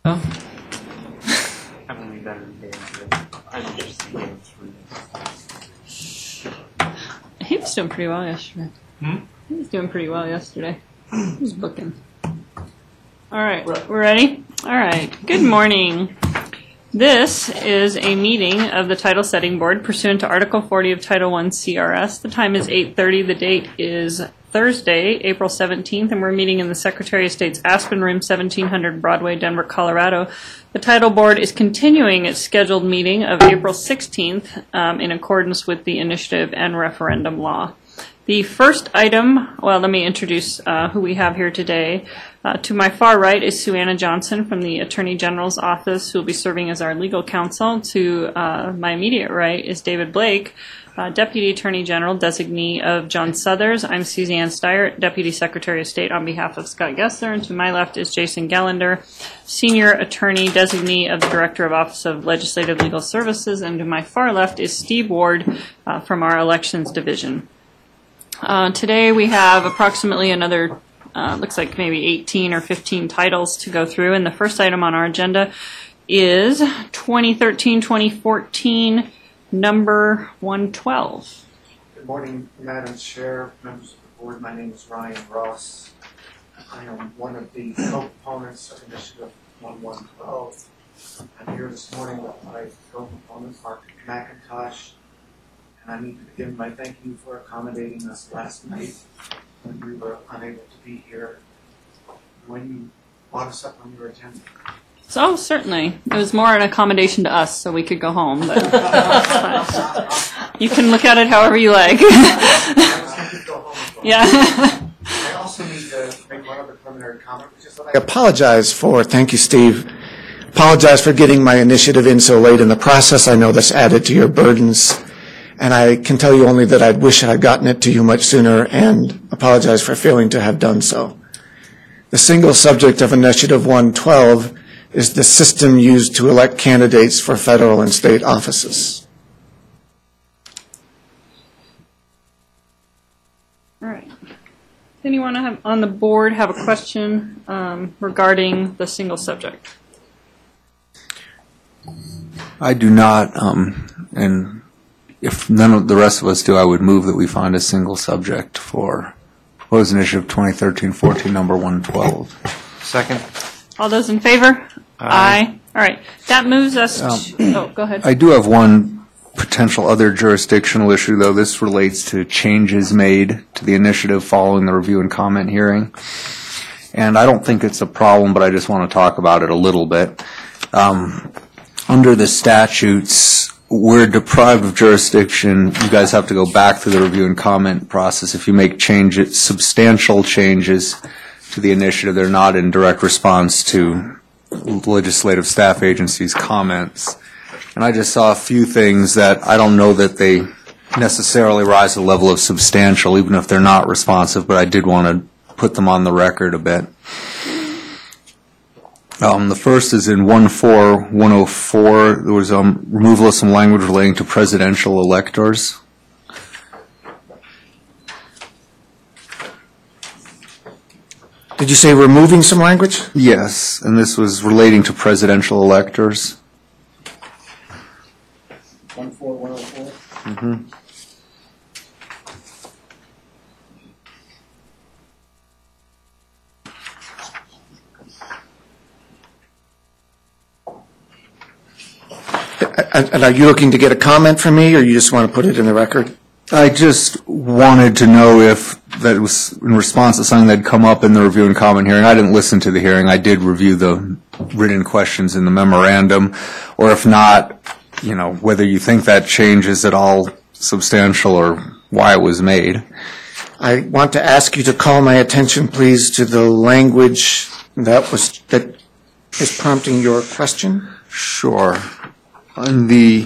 Oh, I'm only better than Dan. I'm interested in getting through this. he was doing pretty well yesterday. He was doing pretty well yesterday. He was booking. All right, we're ready? All right, good morning. This is a meeting of the Title Setting Board pursuant to Article 40 of Title I CRS. The time is 8:30. The date is Thursday, April 17th, and we're meeting in the Secretary of State's Aspen Room, 1700 Broadway, Denver, Colorado. The Title Board is continuing its scheduled meeting of April 16th in accordance with the initiative and referendum law. The first item, well, let me introduce who we have here today. To my far right is Suanna Johnson from the Attorney General's Office, who will be serving as our legal counsel. To my immediate right is David Blake, Deputy Attorney General, designee of John Suthers. I'm Suzanne Steyert, Deputy Secretary of State on behalf of Scott Gessler. And to my left is Jason Gallender, Senior Attorney, designee of the Director of Office of Legislative Legal Services. And to my far left is Steve Ward from our Elections Division. Today we have approximately another, looks like maybe 18 or 15 titles to go through. And the first item on our agenda is 2013-2014, number 112. Good morning, Madam Chair, members of the board. My name is Ryan Ross. I am one of the co-proponents of Initiative 1112. I'm here this morning with my co-proponent, Mark McIntosh. And I need to begin by thanking you for accommodating us last night when we were unable to be here. When you brought us up on your agenda. So certainly, it was more an accommodation to us, so we could go home. But you can look at it however you like. I was thinking to go home as well. Yeah. I also need to make one other preliminary comment, which is that I apologize for, thank you, Steve. Apologize for getting my initiative in so late in the process. I know this added to your burdens. And I can tell you only that I wish I had gotten it to you much sooner and apologize for failing to have done so. The single subject of Initiative 112 is the system used to elect candidates for federal and state offices. All right. Does anyone on the board have a question regarding the single subject? I do not, and if none of the rest of us do, I would move that we find a single subject for proposed initiative 2013-14, number 112. Second. All those in favor? Aye. All right. That moves us to, go ahead. I do have one potential other jurisdictional issue, though. This relates to changes made to the initiative following the review and comment hearing. And I don't think it's a problem, but I just want to talk about it a little bit. Under the statutes, we're deprived of jurisdiction. You guys have to go back through the review and comment process. If you make changes, substantial changes to the initiative, they're not in direct response to legislative staff agencies' comments. And I just saw a few things that I don't know that they necessarily rise to the level of substantial, even if they're not responsive, but I did want to put them on the record a bit. The first is in 14104. There was removal of some language relating to presidential electors. Did you say removing some language? Yes, and this was relating to presidential electors. 14104? Mm-hmm. And are you looking to get a comment from me, or you just want to put it in the record? I just wanted to know if that was in response to something that had come up in the review and comment hearing. I didn't listen to the hearing. I did review the written questions in the memorandum, or if not, you know, whether you think that change is at all substantial or why it was made. I want to ask you to call my attention, please, to the language that is prompting your question. Sure. In the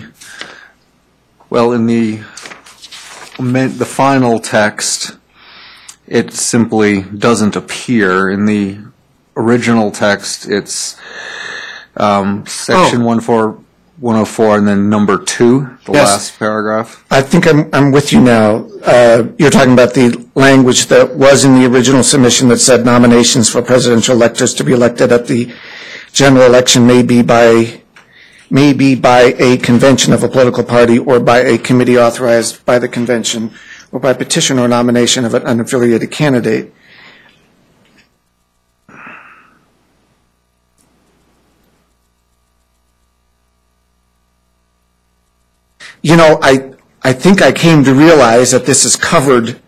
final text, it simply doesn't appear. In the original text, it's section 14104 and then number 2, the last paragraph. I think I'm with you now. You're talking about the language that was in the original submission that said nominations for presidential electors to be elected at the general election may be by a convention of a political party or by a committee authorized by the convention or by petition or nomination of an unaffiliated candidate. You know, I think I came to realize that this is covered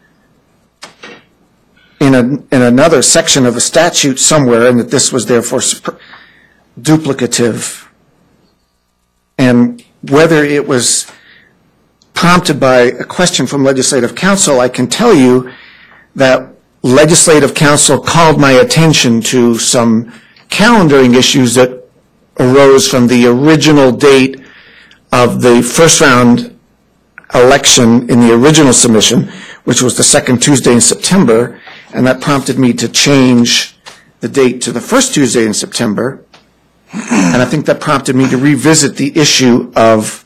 in another section of a statute somewhere, and that this was therefore duplicative. And whether it was prompted by a question from Legislative Counsel, I can tell you that Legislative Counsel called my attention to some calendaring issues that arose from the original date of the first round election in the original submission, which was the second Tuesday in September, and that prompted me to change the date to the first Tuesday in September. And I think that prompted me to revisit the issue of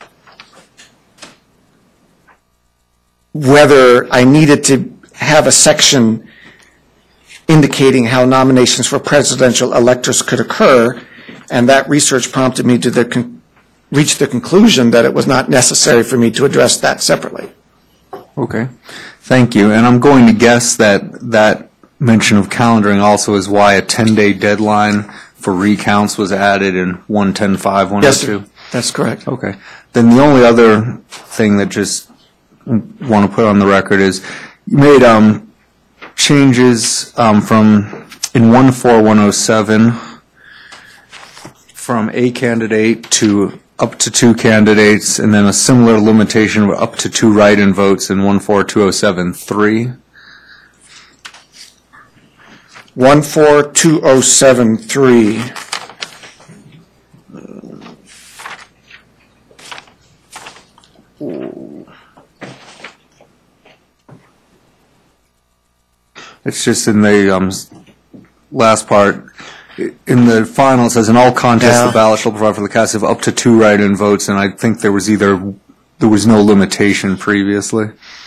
whether I needed to have a section indicating how nominations for presidential electors could occur, and that research prompted me to reach the conclusion that it was not necessary for me to address that separately. Okay, thank you. And I'm going to guess that mention of calendaring also is why a 10-day deadline for recounts was added in 110.5, 102? Yes, sir. That's correct. Okay. Then the only other thing that just want to put on the record is you made changes from in 14107 from a candidate to up to 2 candidates, and then a similar limitation of up to 2 write-in votes in 14207-3. 14207-3. It's just in the last part. In the final, it says, in all contests, Yeah. the ballot shall provide for the casting of up to 2 write-in votes, and I think there was no limitation previously.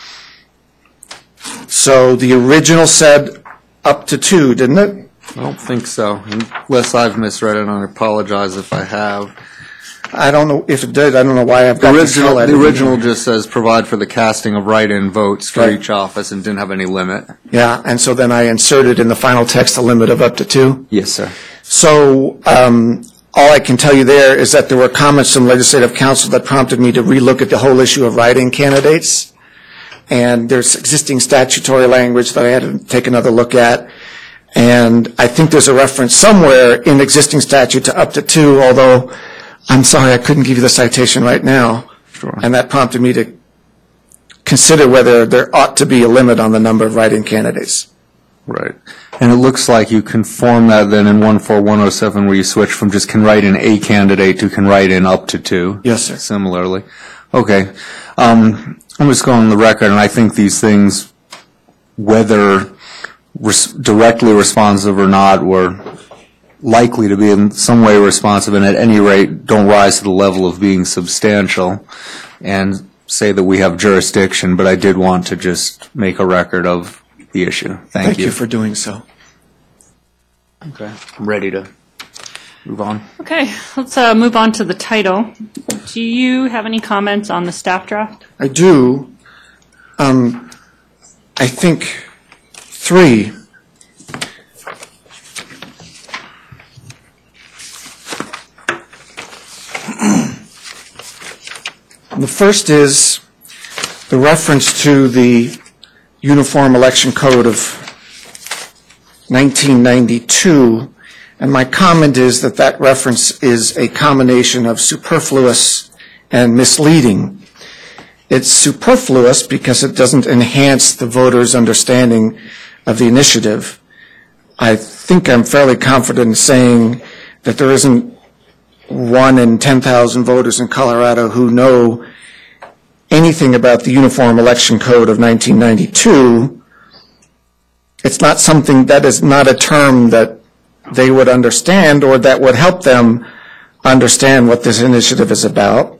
So the original said up to 2, didn't it? I don't think so, unless I've misread it, and I apologize if I have. I don't know if it did. I don't know why I've got this highlighted. The original just says provide for the casting of write-in votes for Right. each office and didn't have any limit. Yeah, and so then I inserted in the final text a limit of up to 2. Yes, sir. So all I can tell you there is that there were comments from Legislative Counsel that prompted me to relook at the whole issue of write-in candidates. And there's existing statutory language that I had to take another look at. And I think there's a reference somewhere in existing statute to up to 2, although I'm sorry I couldn't give you the citation right now. Sure. And that prompted me to consider whether there ought to be a limit on the number of write-in candidates. Right. And it looks like you conform that then in 14107 where you switch from just can write in a candidate to can write in up to 2. Yes, sir. Similarly. Okay. I'm just going on the record, and I think these things, whether directly responsive or not, were likely to be in some way responsive, and at any rate don't rise to the level of being substantial, and say that we have jurisdiction, but I did want to just make a record of the issue. Thank you for doing so. Okay. I'm ready to move on. Okay, let's move on to the title. Do you have any comments on the staff draft? I do. I think 3. The first is the reference to the Uniform Election Code of 1992, and my comment is that that reference is a combination of superfluous and misleading. It's superfluous because it doesn't enhance the voters' understanding of the initiative. I think I'm fairly confident in saying that there isn't 1 in 10,000 voters in Colorado who know anything about the Uniform Election Code of 1992. It's not something that is not a term that they would understand or that would help them understand what this initiative is about.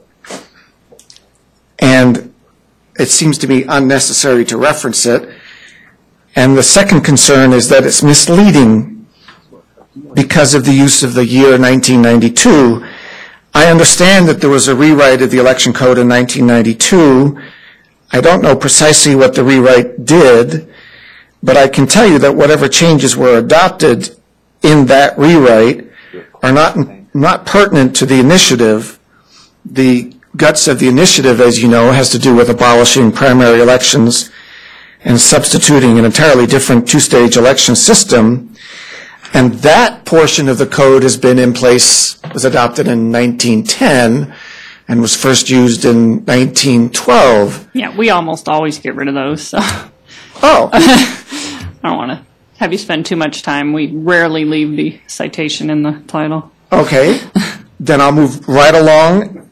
And it seems to be unnecessary to reference it. And the second concern is that it's misleading because of the use of the year 1992. I understand that there was a rewrite of the election code in 1992. I don't know precisely what the rewrite did, but I can tell you that whatever changes were adopted in that rewrite are not pertinent to the initiative. The guts of the initiative, as you know, has to do with abolishing primary elections and substituting an entirely different two-stage election system. And that portion of the code has been in place, was adopted in 1910, and was first used in 1912. Yeah, we almost always get rid of those, so Oh, I don't want to have you spend too much time. We rarely leave the citation in the title. okay. Then I'll move right along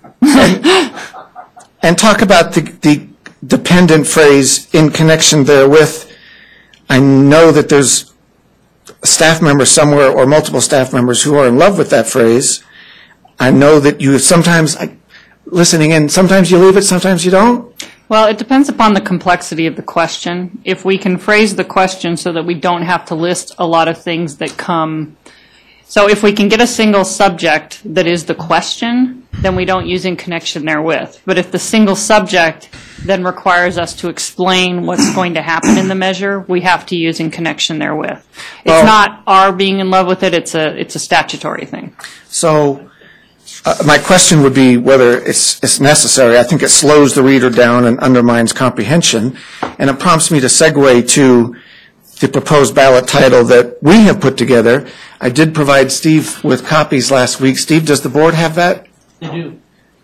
and talk about the dependent phrase in connection therewith. I know that there's a staff member somewhere or multiple staff members who are in love with that phrase. I know that you sometimes, listening in, sometimes you leave it, sometimes you don't. Well, it depends upon the complexity of the question. If we can phrase the question so that we don't have to list a lot of things that come. So if we can get a single subject that is the question, then we don't use in connection therewith. But if the single subject then requires us to explain what's going to happen in the measure, we have to use in connection therewith. It's not our being in love with it, it's a statutory thing. So my question would be whether it's necessary. I think it slows the reader down and undermines comprehension, and it prompts me to segue to the proposed ballot title that we have put together. I did provide Steve with copies last week. Steve, does the board have that? They do.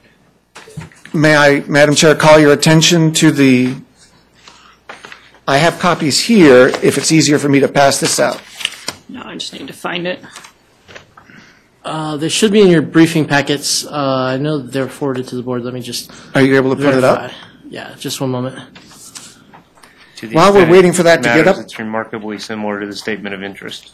May I, Madam Chair, call your attention to the, I have copies here, if it's easier for me to pass this out. No, I just need to find it. They should be in your briefing packets. I know that they're forwarded to the board. Let me just Are you able to put it verify. up? Yeah, just one moment. To the While we're extent waiting for that to get matters, up- It's remarkably similar to the statement of interest.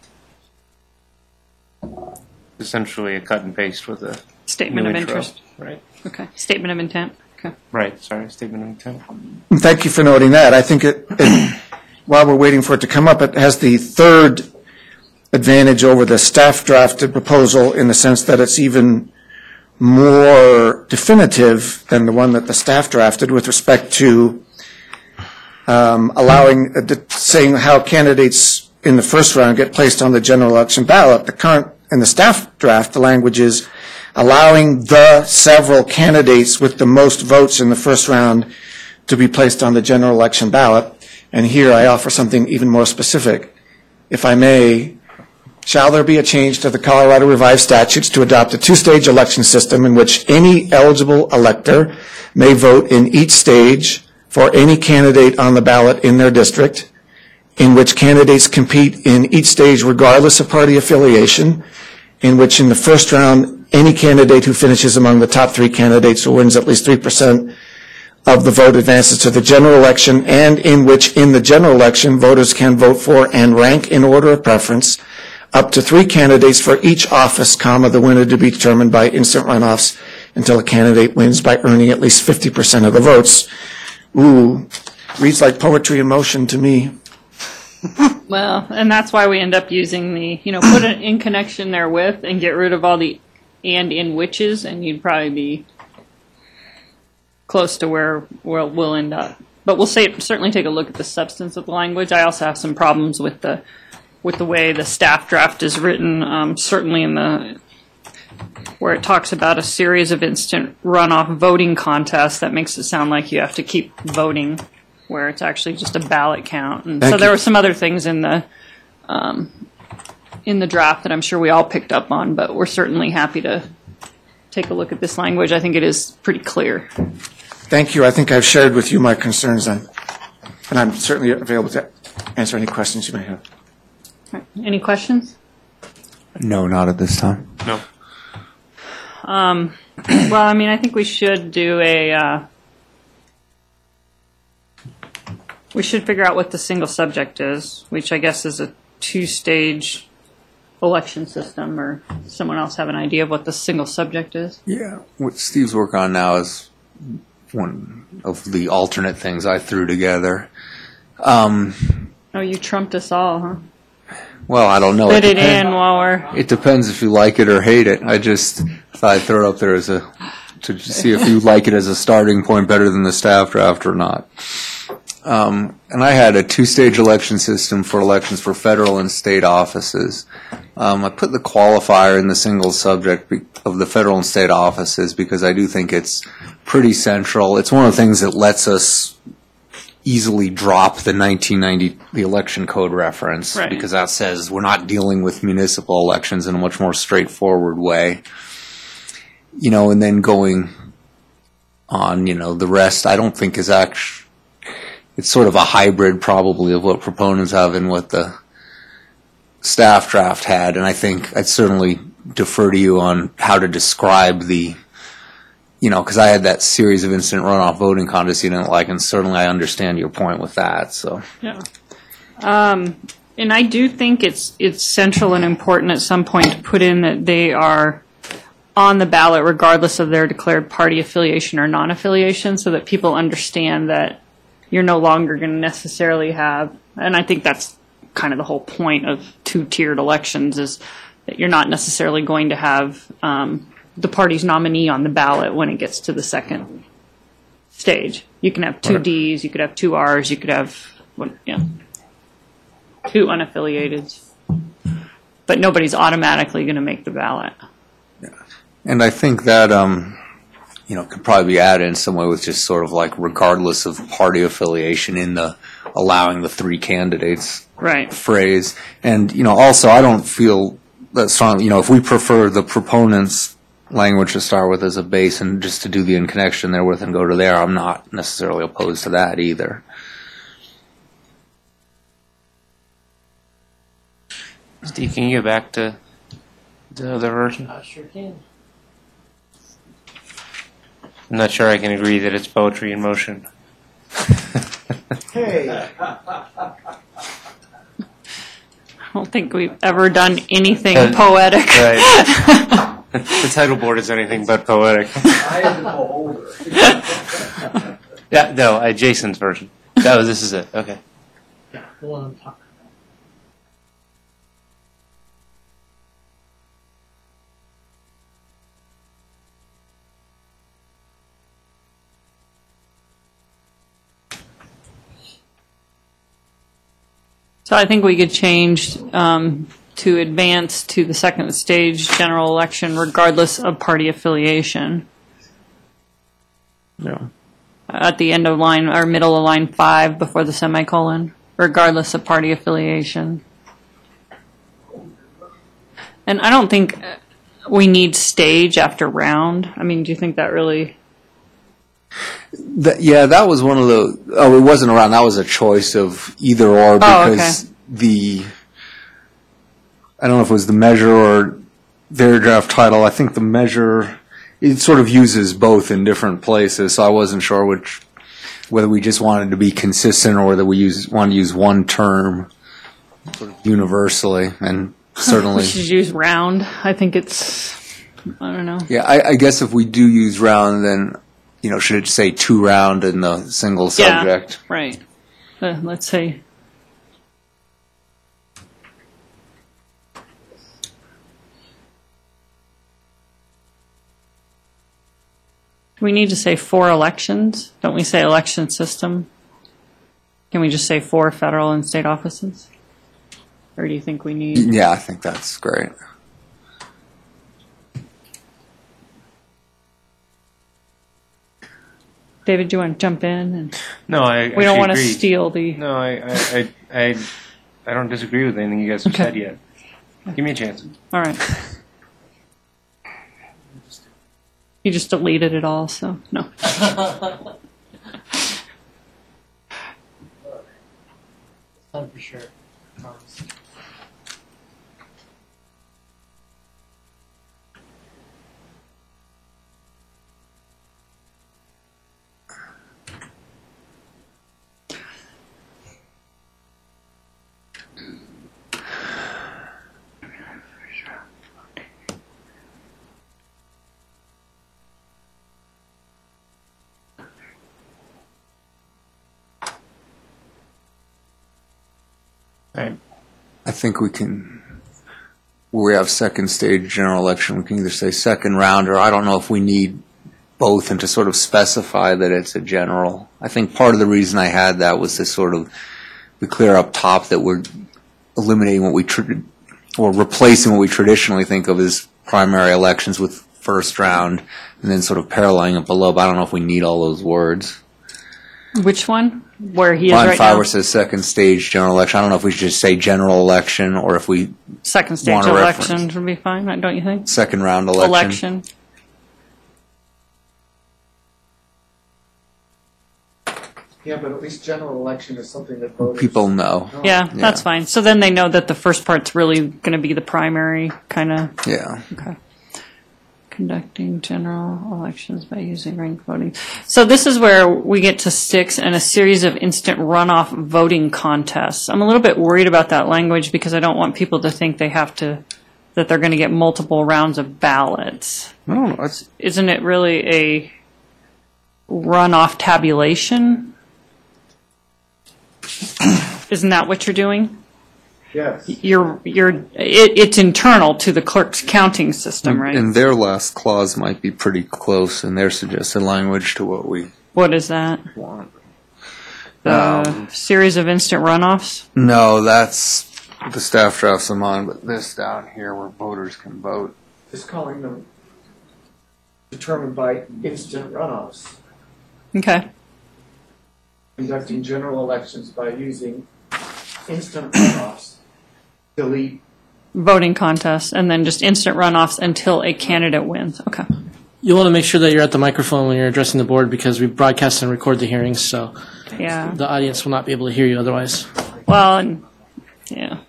Essentially a cut and paste with a Statement new of intro. interest. Right. Okay. Statement of intent. Okay. Right, sorry, statement of intent. Thank you for noting that. I think while we're waiting for it to come up, it has the third advantage over the staff drafted proposal in the sense that it's even more definitive than the one that the staff drafted with respect to allowing, saying how candidates in the first round get placed on the general election ballot. The current, in the staff draft, the language is allowing the several candidates with the most votes in the first round to be placed on the general election ballot. And here I offer something even more specific. If I may, shall there be a change to the Colorado Revised Statutes to adopt a two-stage election system in which any eligible elector may vote in each stage for any candidate on the ballot in their district, in which candidates compete in each stage regardless of party affiliation, in which in the first round any candidate who finishes among the top three candidates or wins at least 3% of the vote advances to the general election, and in which in the general election voters can vote for and rank in order of preference up to three candidates for each office, the winner to be determined by instant runoffs until a candidate wins by earning at least 50% of the votes. Ooh, reads like poetry in motion to me. Well, and that's why we end up using the, put it in connection therewith and get rid of all the and in whiches, and you'd probably be close to where we'll end up. But we'll certainly take a look at the substance of the language. I also have some problems with the way the staff draft is written, certainly in the where it talks about a series of instant runoff voting contests. That makes it sound like you have to keep voting, where it's actually just a ballot count. And so there were some other things in the draft that I'm sure we all picked up on, but we're certainly happy to take a look at this language. I think it is pretty clear. Thank you. I think I've shared with you my concerns then, and I'm certainly available to answer any questions you may have. All right. Any questions? No, not at this time. No. Well, I think we should do we should figure out what the single subject is, which I guess is a two-stage election system, or someone else have an idea of what the single subject is? Yeah. What Steve's working on now is one of the alternate things I threw together. Oh, you trumped us all, huh? Well, I don't know. Fit it in while we're. It depends if you like it or hate it. I just thought I'd throw it up there as to see if you like it as a starting point better than the staff draft or not. And I had a two-stage election system for elections for federal and state offices. I put the qualifier in the single subject of the federal and state offices because I do think it's pretty central. It's one of the things that lets us easily drop the 1990 the election code reference, Right. because that says we're not dealing with municipal elections in a much more straightforward way. And then going on, the rest I don't think is actually, it's sort of a hybrid probably of what proponents have and what the staff draft had, and I think I'd certainly defer to you on how to describe the because I had that series of instant runoff voting contests you didn't like, and certainly I understand your point with that. So Yeah. And I do think it's central and important at some point to put in that they are on the ballot regardless of their declared party affiliation or non-affiliation, so that people understand that you're no longer going to necessarily have, and I think that's kind of the whole point of two-tiered elections, is that you're not necessarily going to have the party's nominee on the ballot when it gets to the second stage. You can have two Ds, you could have two Rs, you could have two unaffiliated, but nobody's automatically going to make the ballot. and I think that could probably be added in some way with just sort of like regardless of party affiliation in the allowing the three candidates Right. phrase. And also I don't feel that strong. If we prefer the proponents language to start with as a base and just to do the in connection there with and go to there, I'm not necessarily opposed to that either. Steve, can you get back to the other version? Sure can. I'm not sure I can agree that it's poetry in motion. Hey. I don't think we've ever done anything Uh, poetic. Right. The title board is anything but poetic. I am the holder. Yeah, no, Jason's version. Oh, this is it. Okay. Yeah, the one I'm talking about. So I think we could change to advance to the second stage general election regardless of party affiliation. Yeah. At the end of line, or middle of line 5 before the semicolon, regardless of party affiliation. And I don't think we need stage after round. I mean, do you think that really... That was one of the. Oh, it wasn't around. That was a choice of either or because I don't know if it was the measure or their draft title. I think the measure, it sort of uses both in different places. So I wasn't sure whether we just wanted to be consistent or whether we want to use one term sort of universally, and certainly. We should use round. I think it's, I don't know. Yeah, I guess if we do use round, then. Should it say 2 round in the single subject? Yeah, right. Let's say. We need to say 4 elections. Don't we say election system? Can we just say 4 federal and state offices? Or do you think we need? Yeah, I think that's great. David, do you want to jump in? And No, I we don't want to agree. steal the. No, I don't disagree with anything you guys have said yet. Give me a chance. All right. You just deleted it all, so no. Time for sure. Promise. Right. I think we can, where we have second stage general election, we can either say second round, or I don't know if we need both and to sort of specify that it's a general. I think part of the reason I had that was to sort of be clear up top that we're eliminating what we, or replacing what we traditionally think of as primary elections with first round, and then sort of paralleling it below, but I don't know if we need all those words. Which one? Where he is Line right 5 now? where it says second stage general election. I don't know if we should just say general election or if we Second stage want a election reference. would be fine, don't you think? second round election. Election. Yeah, but at least general election is something that voters. People know. Yeah, that's fine. So then they know that the first part's really going to be the primary kind of. Yeah. Okay. Conducting general elections by using ranked voting. So this is where we get to sticks and a series of instant runoff voting contests. I'm a little bit worried about that language because I don't want people to think that they're going to get multiple rounds of ballots. I don't know. Isn't it really a runoff tabulation? Isn't that what you're doing? Yes. It's internal to the clerk's counting system, right? And their last clause might be pretty close in their suggested language to what we What is that? want. Series of instant runoffs? No, that's the staff drafts them on, but this down here where voters can vote. Just calling them determined by instant runoffs. Okay. Conducting general elections by using instant runoffs. Delete. Voting contests, and then just instant runoffs until a candidate wins. Okay. You'll want to make sure that you're at the microphone when you're addressing the board because we broadcast and record the hearings, so Yeah. the audience will not be able to hear you otherwise. Well, and, yeah.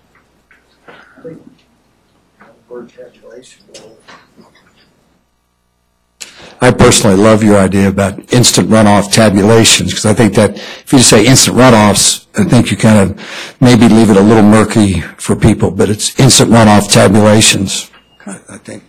Word tabulation. I personally love your idea about instant runoff tabulations, because I think that if you just say instant runoffs, I think you kind of maybe leave it a little murky for people, but it's instant runoff tabulations, I think.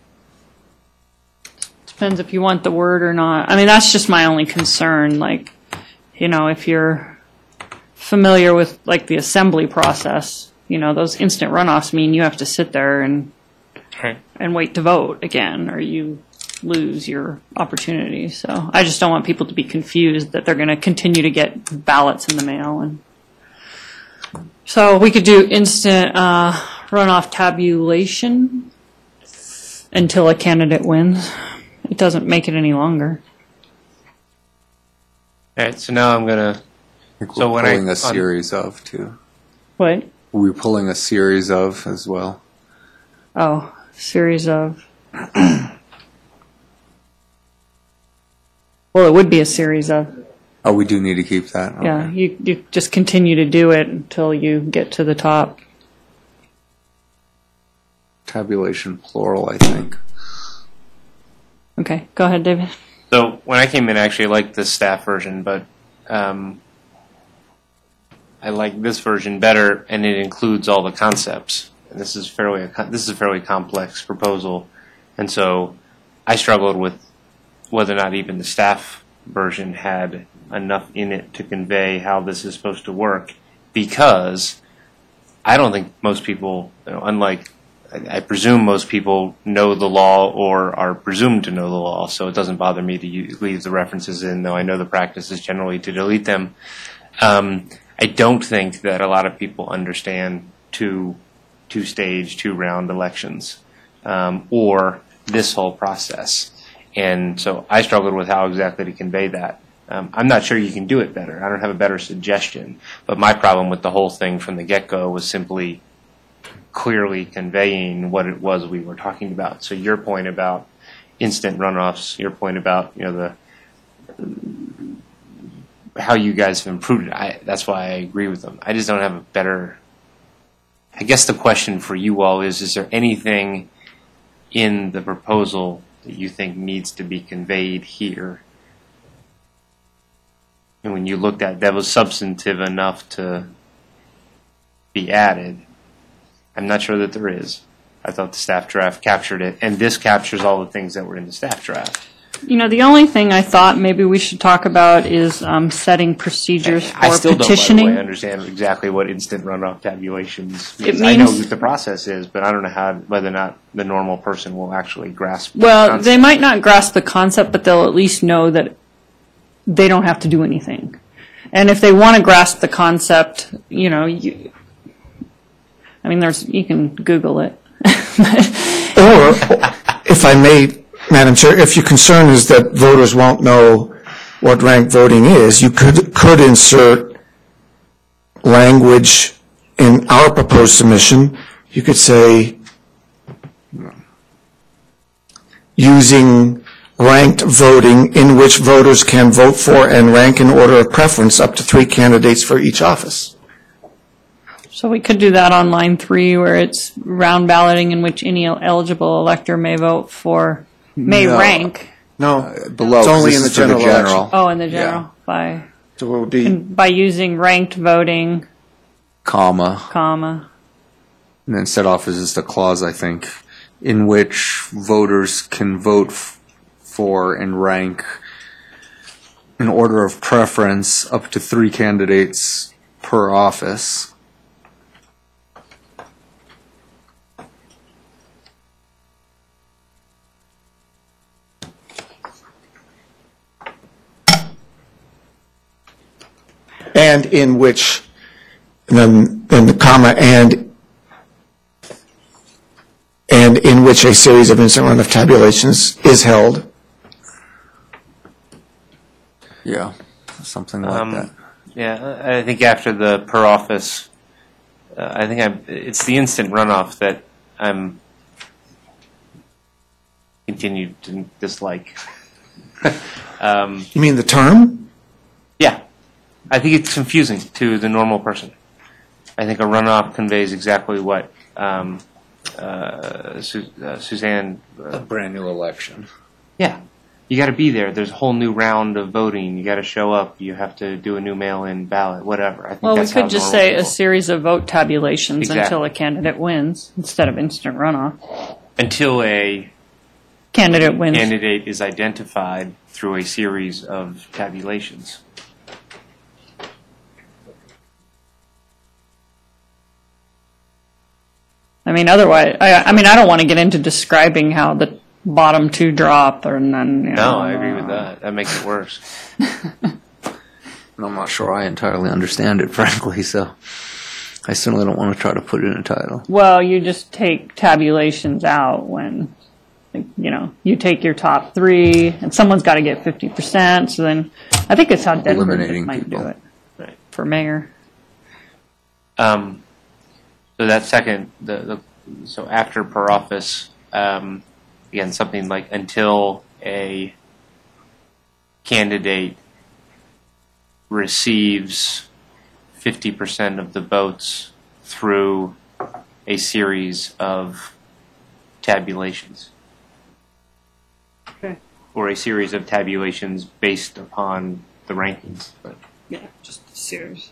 Depends if you want the word or not. I mean, that's just my only concern. Like, if you're familiar with, like, the assembly process, those instant runoffs mean you have to sit there and wait to vote again, or you lose your opportunity. So I just don't want people to be confused that they're going to continue to get ballots in the mail. And so we could do instant runoff tabulation until a candidate wins. It doesn't make it any longer. All right, so now I'm gonna. I think So we're when I- pulling a on- series of, too. What? We're pulling a series of as well. Oh, series of. Well, it would be a series of. Oh, we do need to keep that? Okay. Yeah, you just continue to do it until you get to the top. Tabulation plural, I think. Okay, go ahead, David. So when I came in, I actually liked the staff version, but I like this version better, and it includes all the concepts. And this is a fairly complex proposal, and so I struggled with whether or not even the staff version had enough in it to convey how this is supposed to work, because I don't think most people, unlike I presume most people know the law or are presumed to know the law, so it doesn't bother me to leave the references in, though I know the practice is generally to delete them. I don't think that a lot of people understand two-stage, two-round elections, or this whole process. And so I struggled with how exactly to convey that. I'm not sure you can do it better. I don't have a better suggestion. But my problem with the whole thing from the get-go was simply clearly conveying what it was we were talking about. So your point about instant runoffs, your point about how you guys have improved it, that's why I agree with them. I just don't have a better. I guess the question for you all is there anything in the proposal that you think needs to be conveyed here? And when you looked at that was substantive enough to be added, I'm not sure that there is. I thought the staff draft captured it, and this captures all the things that were in the staff draft. The only thing I thought maybe we should talk about is setting procedures for I still don't, by the petitioning. way, understand exactly what instant runoff tabulations It means. I know means- what the process is, but I don't know whether or not the normal person will actually grasp the Well, concept. they might not grasp the concept, but they'll at least know that they don't have to do anything. And if they want to grasp the concept, you can Google it. Or, if I may, Madam Chair, if your concern is that voters won't know what ranked voting is, you could insert language in our proposed submission. You could say, using ranked voting in which voters can vote for and rank in order of preference up to 3 candidates for each office. So we could do that on line 3, where it's round balloting in which any eligible elector may vote for, may No. rank. No, Below, It's 'cause only this in the is for general election. Oh, in the general, so it would be, by using ranked voting, comma, comma. and then set off as just a clause, I think, in which voters can vote for and rank in order of preference up to 3 candidates per office. and in which, then the comma, and in which a series of instant runoff tabulations is held. Yeah, something like that. Yeah, I think after the per office, it's the instant runoff that I'm continued to dislike. You mean the term? Yeah, I think it's confusing to the normal person. I think a runoff conveys exactly what Suzanne. A brand new election. Yeah, you got to be there. There's a whole new round of voting. You got to show up. You have to do a new mail-in ballot. Whatever. I think Well, we that's how could just normal say a people- series of vote tabulations Exactly. until a candidate wins, instead of instant runoff. until a Candidate wins. candidate is identified through a series of tabulations. Otherwise, I don't want to get into describing how the bottom 2 drop, or none. No, I agree with that. That makes it worse. And I'm not sure I entirely understand it, frankly, so I certainly don't want to try to put it in a title. Well, you just take tabulations out when, you take your top 3, and someone's got to get 50%. So then, I think it's how Denver Eliminating might people. do it Right. for mayor. So that second, so after per office, again, something like until a candidate receives 50% of the votes through a series of tabulations. Okay. Or a series of tabulations based upon the rankings. But Yeah, just a series.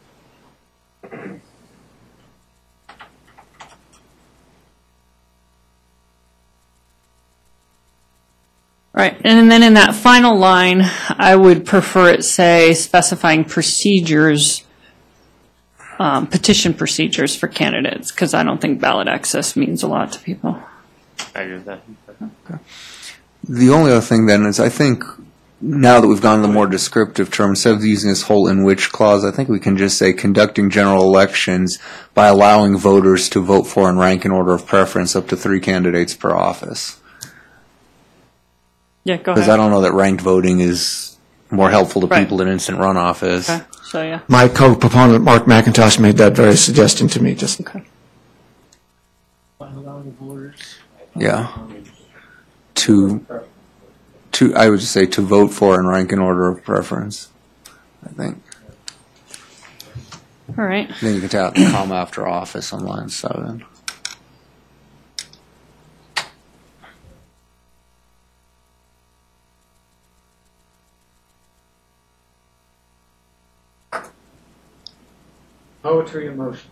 Right, and then in that final line, I would prefer it say specifying procedures, petition procedures for candidates, because I don't think ballot access means a lot to people. I agree with that. The only other thing then is I think now that we've gone to the more descriptive term, instead of using this whole in which clause, I think we can just say conducting general elections by allowing voters to vote for and rank in order of preference up to 3 candidates per office. Yeah, go Because I ahead. don't know that ranked voting is more helpful to Right. people than instant runoff is. Okay, so yeah. My co-proponent, Mark McIntosh, made that very suggestion to me just. Okay. Yeah. To I would just say to vote for and rank in order of preference, I think. All right. Then you can take out the comma after office on line 7. Poetry in motion.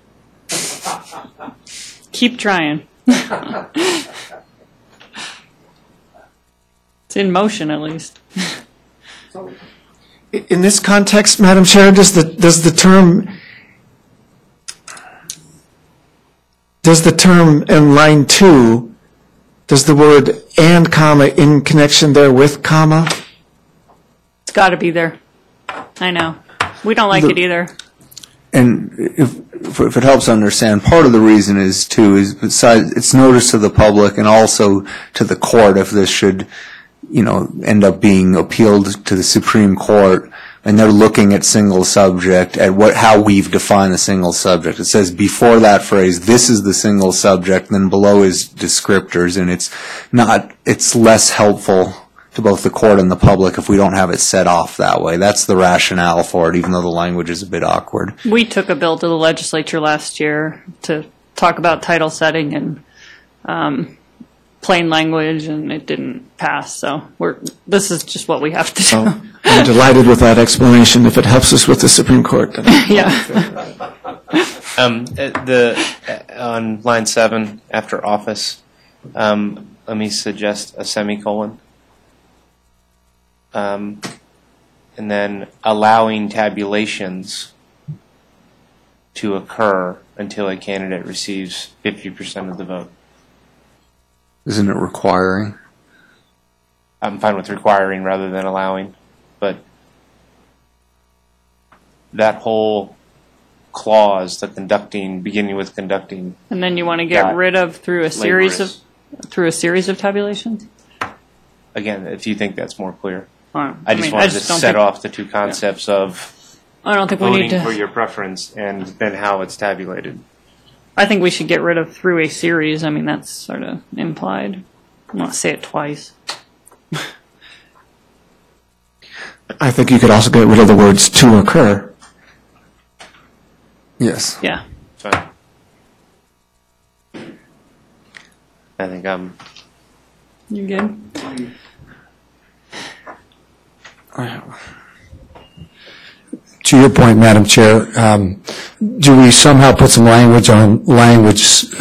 Keep trying. See, in motion at least. In this context, Madam Chair, does the term in line 2, does the word and comma in connection there with comma? It's got to be there. I know. We don't like it either. And if it helps understand, part of the reason is besides it's notice to the public and also to the court if this should, end up being appealed to the Supreme Court, and they're looking at single subject, at how we've defined the single subject. It says before that phrase, this is the single subject, then below is descriptors, and it's less helpful to both the court and the public if we don't have it set off that way. That's the rationale for it, even though the language is a bit awkward. We took a bill to the legislature last year to talk about title setting and plain language, and it didn't pass. So this is just what we have to do. Oh, I'm delighted with that explanation. If it helps us with the Supreme Court, then Yeah. On line 7 after office, let me suggest a semicolon. And then allowing tabulations to occur until a candidate receives 50% of the vote. Isn't it requiring? I'm fine with requiring rather than allowing, but that whole clause, beginning with conducting. And then you want to get rid of through a series of tabulations? Again, if you think that's more clear. I just wanted to set off the two concepts of I don't think we need voting for to. your preference and then how it's tabulated. I think we should get rid of through a series. I mean, that's sort of implied. I want to say it twice. I think you could also get rid of the words to occur. Yes. Yeah. Fine. I think You good? To your point, Madam Chair, do we somehow put some language on line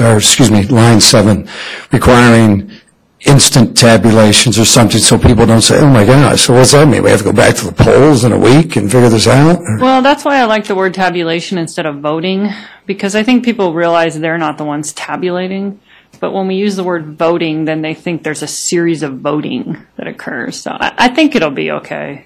7, requiring instant tabulations or something so people don't say, oh my gosh, so what's that mean? We have to go back to the polls in a week and figure this out? Well, that's why I like the word tabulation instead of voting, because I think people realize they're not the ones tabulating. But when we use the word voting, then they think there's a series of voting that occurs. So I think it'll be okay.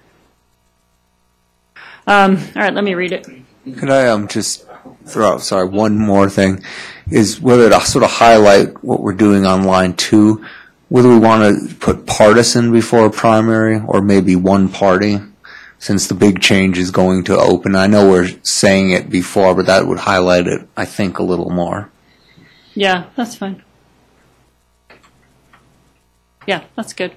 All right, let me read it. Could I just throw out, one more thing, is whether to sort of highlight what we're doing on line 2, whether we want to put partisan before primary or maybe one party, since the big change is going to open. I know we're saying it before, but that would highlight it, I think, a little more. Yeah, that's fine. Yeah, that's good.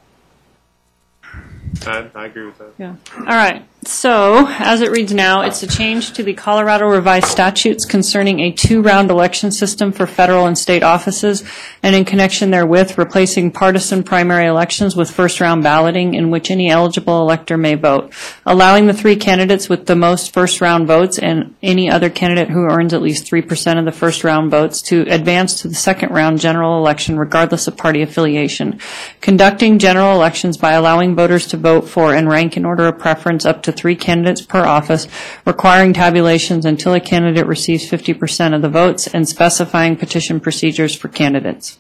I agree with that. Yeah. All right. So, as it reads now, it's a change to the Colorado Revised Statutes concerning a 2-round election system for federal and state offices, and in connection therewith, replacing partisan primary elections with first-round balloting in which any eligible elector may vote, allowing the 3 candidates with the most first-round votes and any other candidate who earns at least 3% of the first-round votes to advance to the second-round general election regardless of party affiliation, conducting general elections by allowing voters to vote for and rank in order of preference up to 3 candidates per office, requiring tabulations until a candidate receives 50% of the votes, and specifying petition procedures for candidates.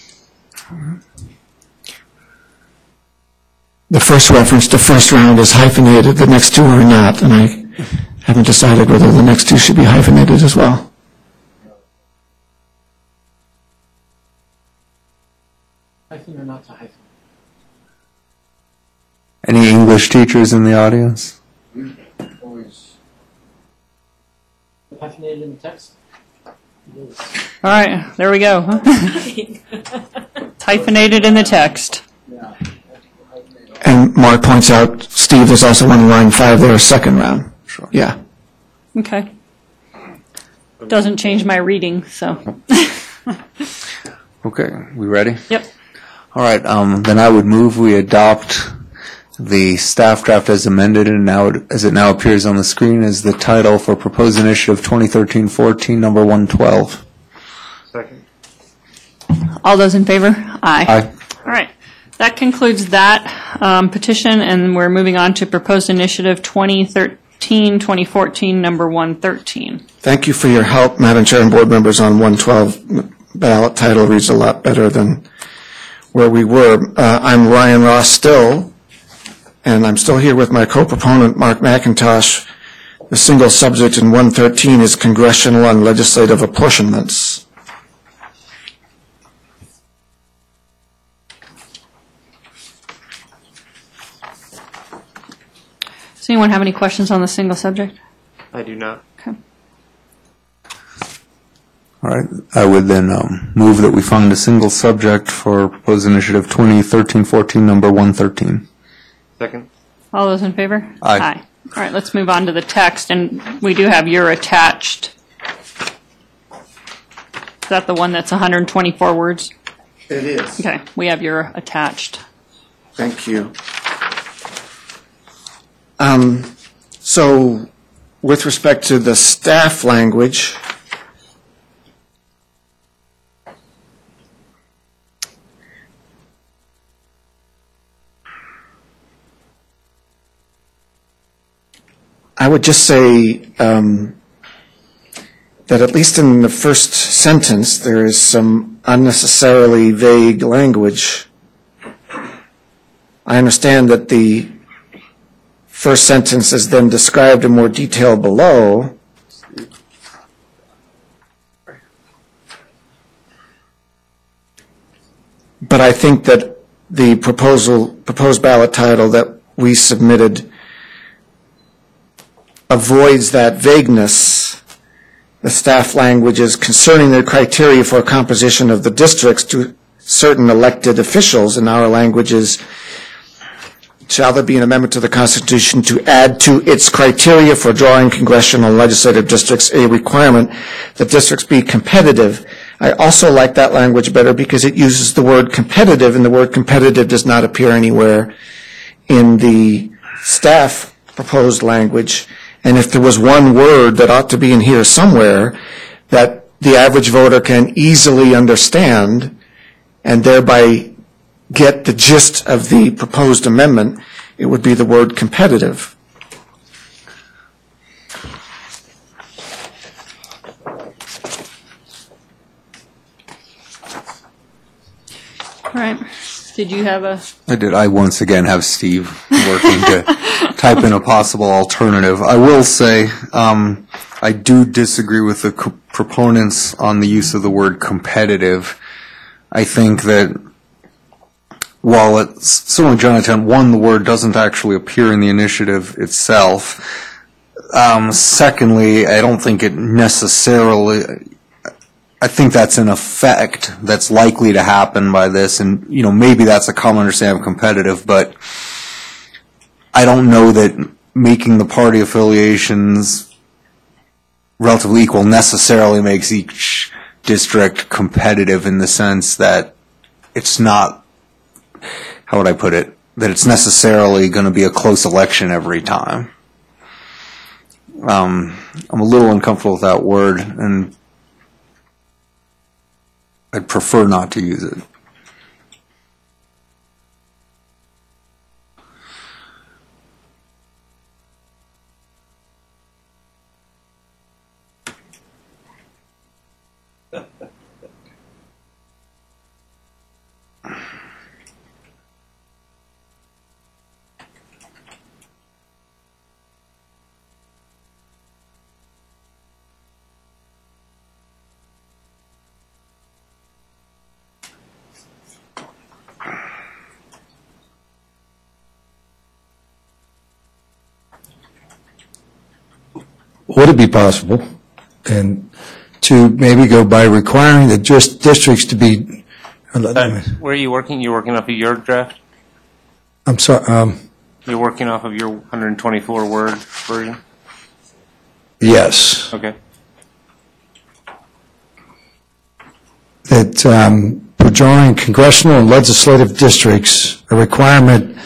The first reference to first round is hyphenated, the next 2 are not, and I haven't decided whether the next 2 should be hyphenated as well. Hyphen or not to hyphen? Any English teachers in the audience? Hyphenated in the text? All right, there we go. It's hyphenated in the text. And Mark points out, Steve, there's also one in line 5 there, second round. Sure. Yeah. Okay. Doesn't change my reading, so. Okay, we ready? Yep. All right, then I would move we adopt the staff draft as amended and now as it now appears on the screen as the title for proposed initiative 2013-14, number 112. Second. All those in favor? Aye. Aye. All right. That concludes that petition, and we're moving on to proposed initiative 2013-2014, number 113. Thank you for your help, Madam Chair and board members, on 112. Ballot title reads a lot better than where we were. I'm Ryan Ross Still, and I'm still here with my co-proponent, Mark McIntosh. The single subject in 113 is congressional and legislative apportionments. Does anyone have any questions on the single subject? I do not. Okay. All right, I would then move that we find a single subject for proposed initiative 2013-14, number 113. Second. All those in favor? Aye. All right, let's move on to the text, and we do have your attached. Is that the one that's 124 words? It is. Okay, we have your attached. Thank you. So, with respect to the staff language, I would just say that at least in the first sentence, there is some unnecessarily vague language. I understand that the first sentence is then described in more detail below. But I think that the proposed ballot title that we submitted avoids that vagueness. The staff language is concerning the criteria for composition of the districts to certain elected officials. In our languages, shall there be an amendment to the Constitution to add to its criteria for drawing congressional and legislative districts a requirement that districts be competitive. I also like that language better because it uses the word competitive, and the word competitive does not appear anywhere in the staff proposed language. And if there was one word that ought to be in here somewhere that the average voter can easily understand and thereby get the gist of the proposed amendment, it would be the word competitive. All right. Did you have a... I did. I once again have Steve working to type in a possible alternative. I will say I do disagree with the proponents on the use of the word competitive. I think that while it's certainly Jonathan, one, the word doesn't actually appear in the initiative itself. Secondly, I don't think it necessarily, I think that's an effect that's likely to happen by this, and maybe that's a common understanding of competitive, but I don't know that making the party affiliations relatively equal necessarily makes each district competitive in the sense that it's not, how would I put it, that it's necessarily going to be a close election every time. I'm a little uncomfortable with that word, and I'd prefer not to use it. Would it be possible, and to maybe go by requiring the districts to be, Where are you working? You're working off of your draft? I'm sorry, You're working off of your 124 word version? yes, Okay. that for drawing congressional and legislative districts, a requirement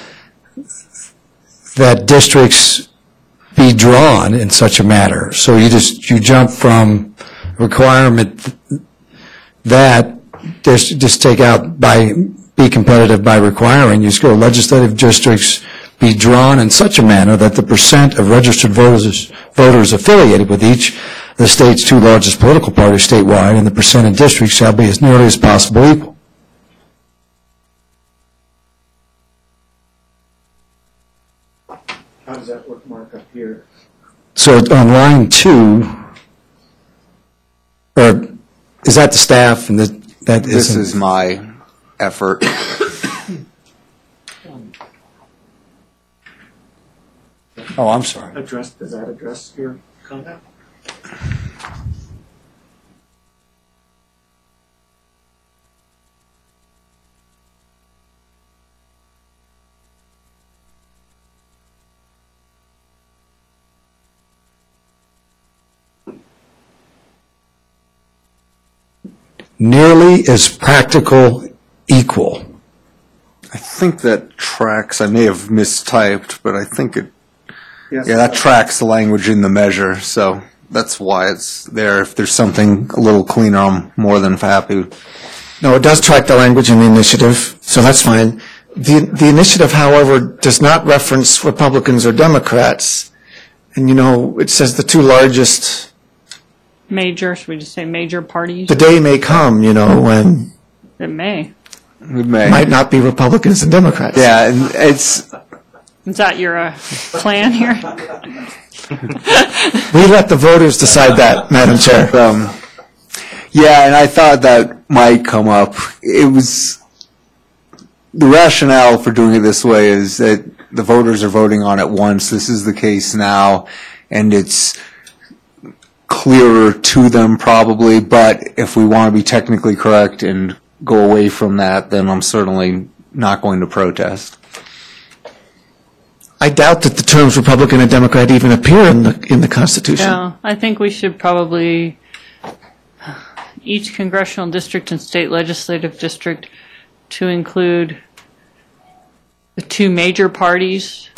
that districts be drawn in such a manner. So you jump from requirement that just take out by be competitive by requiring used-to-go legislative districts be drawn in such a manner that the percent of registered voters affiliated with each of the state's two largest political parties statewide and the percent in districts shall be as nearly as possible equal. How does that work, Mark, up here? So on line 2, or is that the staff and that This isn't- is my effort. Oh, I'm sorry. Does that address your comment? Nearly as practical equal. I think that tracks, I may have mistyped, but I think it, yeah, that tracks the language in the measure, so that's why it's there. If there's something a little cleaner, I'm more than happy. No, it does track the language in the initiative, so that's fine. The initiative, however, does not reference Republicans or Democrats. And, you know, it says the two largest, Major, should we just say major parties? the day may come, you know, when It may. It may. it might not be Republicans and Democrats. Yeah, and it's, Is that your plan here? We let the voters decide that, Madam Chair. yeah, and I thought that might come up. It was, the rationale for doing it this way is that the voters are voting on it once. This is the case now, and it's clearer to them probably, but if we want to be technically correct and go away from that, then I'm certainly not going to protest. I doubt that the terms Republican and Democrat even appear in the Constitution. Yeah, I think we should probably, each congressional district and state legislative district to include the two major parties.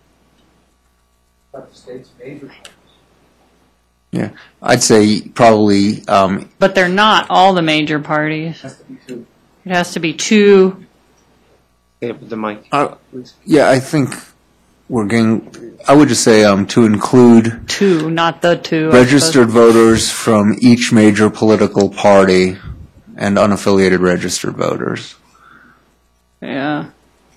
Yeah, I'd say probably, But they're not all the major parties. It has to be two. Yeah, but the mic. yeah, I think we're getting, I would just say to include Two, not the two. registered voters from each major political party and unaffiliated registered voters. Yeah.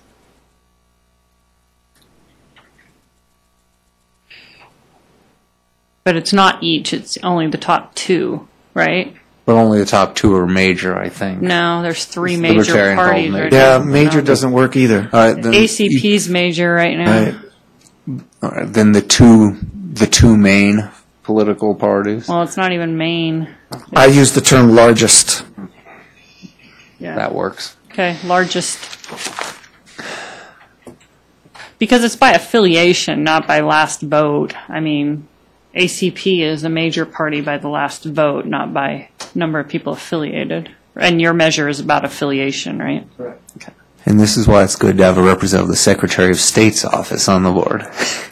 But it's not each, it's only the top two, right? But only the top two are major, I think. No, there's three It's major libertarian called parties major. right Yeah, now. major doesn't work either. All right, then, ACP's major right now. Right. all right, then the two main political parties. Well, it's not even Maine. I use the term largest. Yeah. That works. Okay, largest. Because it's by affiliation, not by last vote. I mean, ACP is a major party by the last vote, not by number of people affiliated. And your measure is about affiliation, right? And this is why it's good to have a representative of the Secretary of State's office on the board.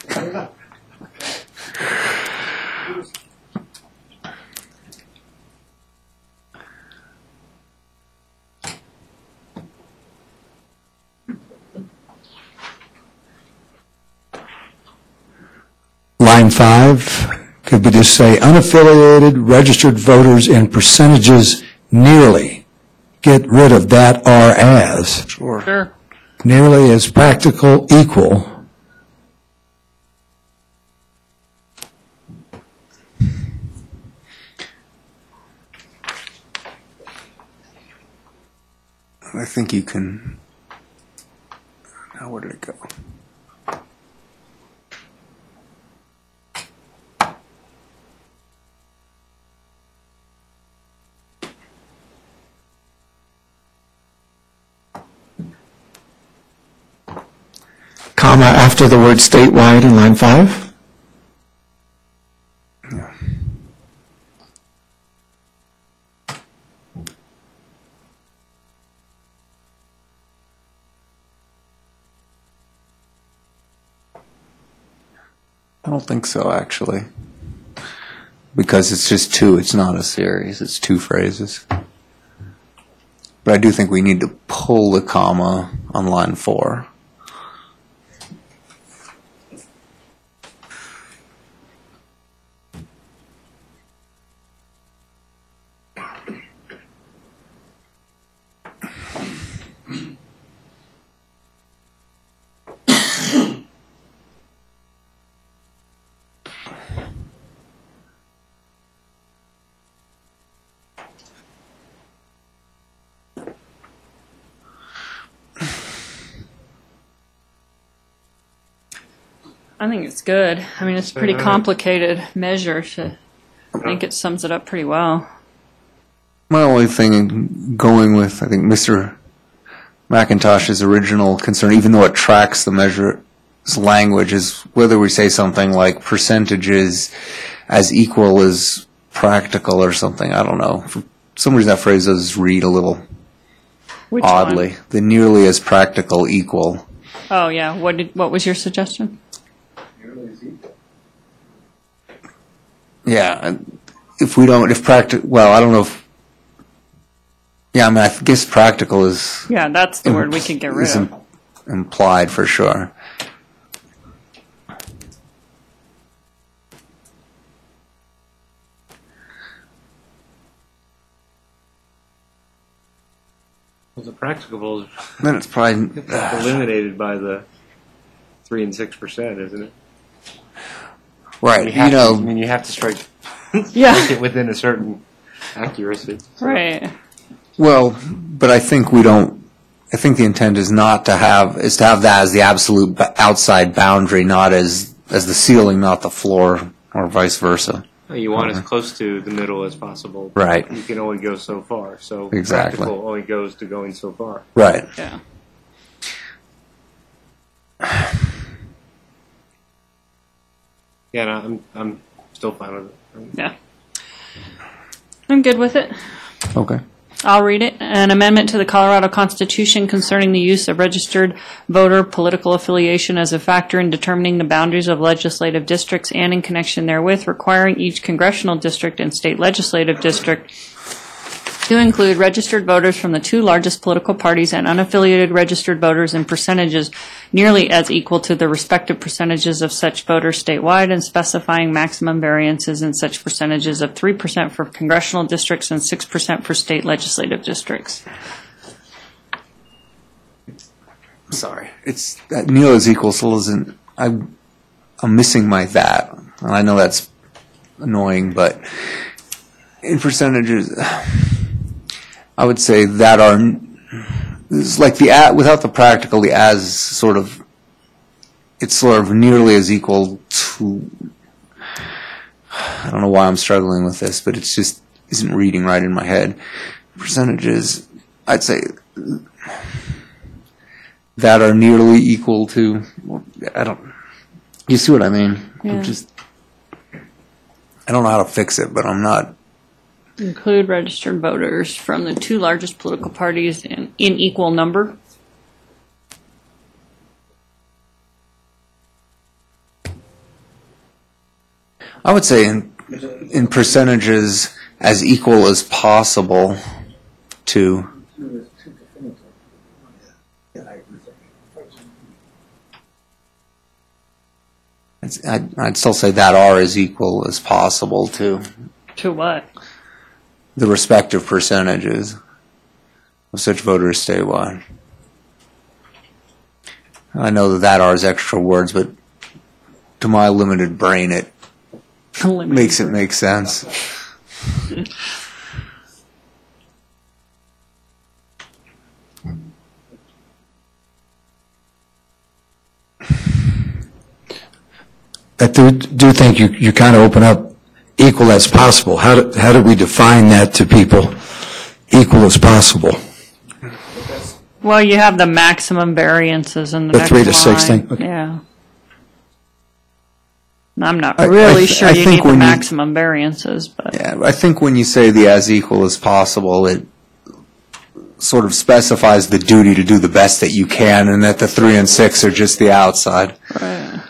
Line 5, could we just say unaffiliated registered voters in percentages nearly? Get rid of that or as. Sure. Nearly as practical equal. I think you can. Now, where did it go? Comma after the word statewide in line 5? Yeah. I don't think so, actually. Because it's just two, it's not a series, it's two phrases. But But I do think we need to pull the comma on line 4. I think it's good. I mean, it's a pretty complicated measure. I think it sums it up pretty well. My only thing going with, I think, Mr. McIntosh's original concern, even though it tracks the measure's language, is whether we say something like percentages as equal as practical or something. I don't know. For some reason, that phrase does read a little Which oddly. one? The nearly as practical equal. Oh, yeah. What was your suggestion? Yeah, if well, I don't know if, yeah, I mean, I guess practical is. Yeah, that's the word we could get rid is of. implied for sure. Well, the practicable is Then it's probably, eliminated by the 3 and 6%, isn't it? right, You have you know, to, I mean, you have to strike Yeah. it within a certain accuracy. So- Right. well, but I think I think the intent is to have that as the absolute outside boundary, not as the ceiling, not the floor, or vice versa. You want as close to the middle as possible. Right. You can only go so far. So Exactly. practical only goes to going so far. Right. Yeah. Yeah, no, I'm still fine with it. Yeah. I'm good with it. Okay. I'll read it. An amendment to the Colorado Constitution concerning the use of registered voter political affiliation as a factor in determining the boundaries of legislative districts and in connection therewith requiring each congressional district and state legislative district to include registered voters from the 2 largest political parties and unaffiliated registered voters in percentages nearly as equal to the respective percentages of such voters statewide, and specifying maximum variances in such percentages of 3% for congressional districts and 6% for state legislative districts. Sorry. It's that nearly as equal still isn't. I'm missing my that, and I know that's annoying, but in percentages, I would say that it's like without the practical, the as sort of, it's sort of nearly as equal to, I don't know why I'm struggling with this, but it's just isn't reading right in my head. Percentages, I'd say that are nearly equal to, you see what I mean? Yeah. I don't know how to fix it, but I'm not. Include registered voters from the 2 largest political parties in equal number. I would say in percentages as equal as possible to. I'd still say that are as equal as possible to To what? the respective percentages of such voters statewide. I know that are is extra words, but to my limited brain, it makes it make sense. I do think you kind of open up equal as possible. How do we define that to people? Equal as possible. Well, you have the maximum variances in the The next 3 to 6 line. thing? Okay. Yeah. I'm not I really sure you think need the when you- maximum variances, but Yeah, I think when you say the as equal as possible, it sort of specifies the duty to do the best that you can, and that the 3 and 6 are just the outside. right.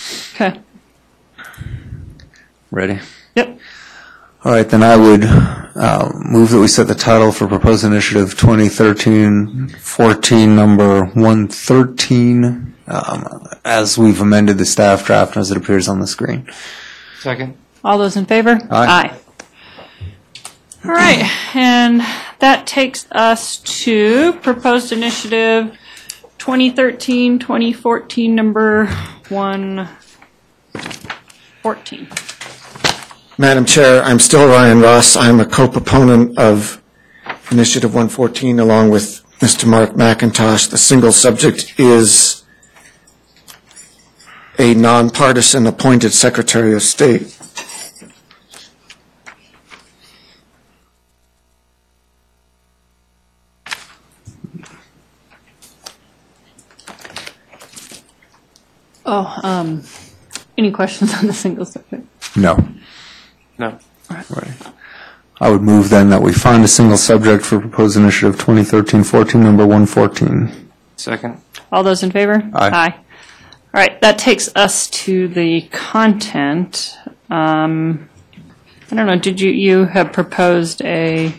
Okay. Ready? Yep. All right, then I would Move that we set the title for proposed initiative 2013-14, number 113, as we've amended the staff draft as it appears on the screen. Second. All those in favor? Aye. All right, and that takes us to proposed initiative 2013-2014, number 114. Madam Chair, I'm still Ryan Ross. I'm a co-proponent of Initiative 114 along with Mr. Mark McIntosh. The single subject is a nonpartisan appointed Secretary of State. Any questions on the single subject? No. No. Right. I would move then that we find a single subject for proposed initiative 2013-14, number 114. Second. All those in favor? Aye. All right, that takes us to the content. I don't know, did you have proposed a...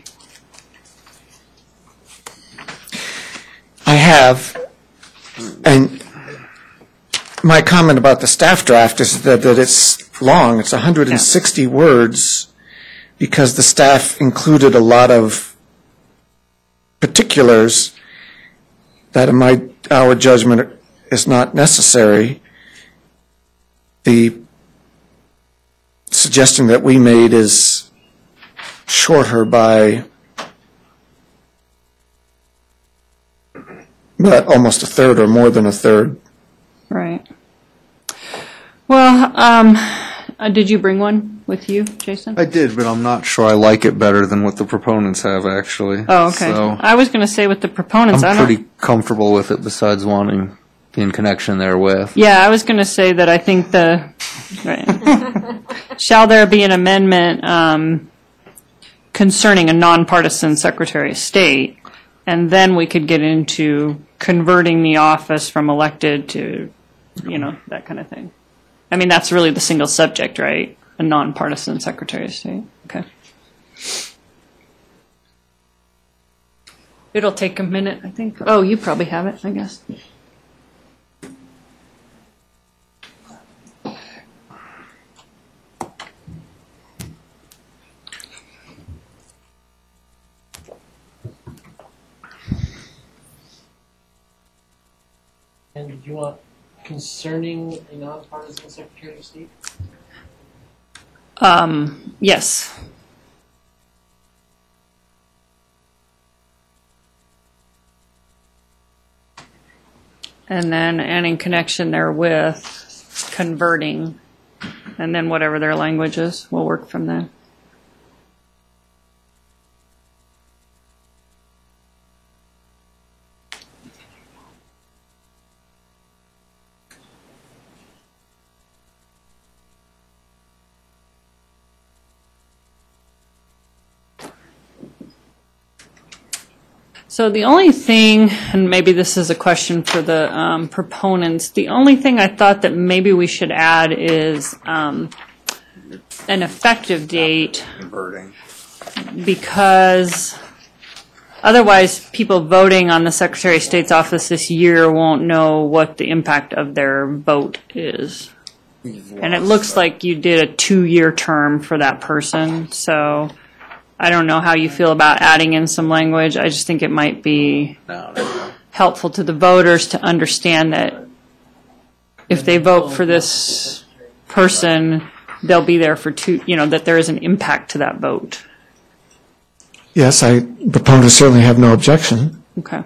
I have, and my comment about the staff draft is that it's long. It's 160 words because the staff included a lot of particulars that, in our judgment, is not necessary. The suggestion that we made is shorter by but almost a third or more than a third. Right. Well, did you bring one with you, Jason? I did, but I'm not sure I like it better than what the proponents have, actually. Oh, okay. So I was going to say with the proponents, I'm pretty comfortable with it besides wanting the in connection therewith. Yeah, I was going to say that I think right. Shall there be an amendment concerning a nonpartisan Secretary of State? And then we could get into converting the office from elected to, that kind of thing. I mean, that's really the single subject, right? A nonpartisan Secretary of State. Okay. It'll take a minute, I think. Oh, you probably have it, I guess. And did you want concerning a nonpartisan Secretary of State? Yes. And then, and in connection therewith, converting, and then whatever their language is, we'll work from there. So the only thing, and maybe this is a question for the proponents, the only thing I thought that maybe we should add is an effective date, Converting. because otherwise people voting on the Secretary of State's office this year won't know what the impact of their vote is. And it looks like you did a 2-year term for that person, so I don't know how you feel about adding in some language. I just think it might be helpful to the voters to understand that if they vote for this person, they'll be there for that there is an impact to that vote. Yes, proponents certainly have no objection. Okay.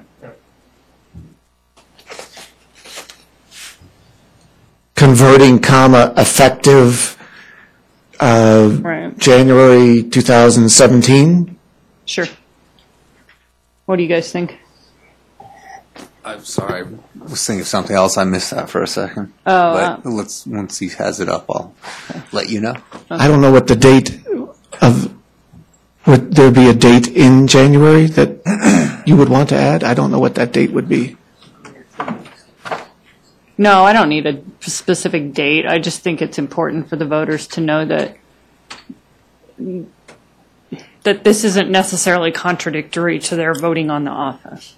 Converting, effective Right. January 2017. Sure. What do you guys think? I'm sorry. I was thinking of something else. I missed that for a second. Oh, But once he has it up, I'll let you know. I don't know what the date of, would there be a date in January that you would want to add? I don't know what that date would be. No, I don't need a specific date. I just think it's important for the voters to know that that this isn't necessarily contradictory to their voting on the office.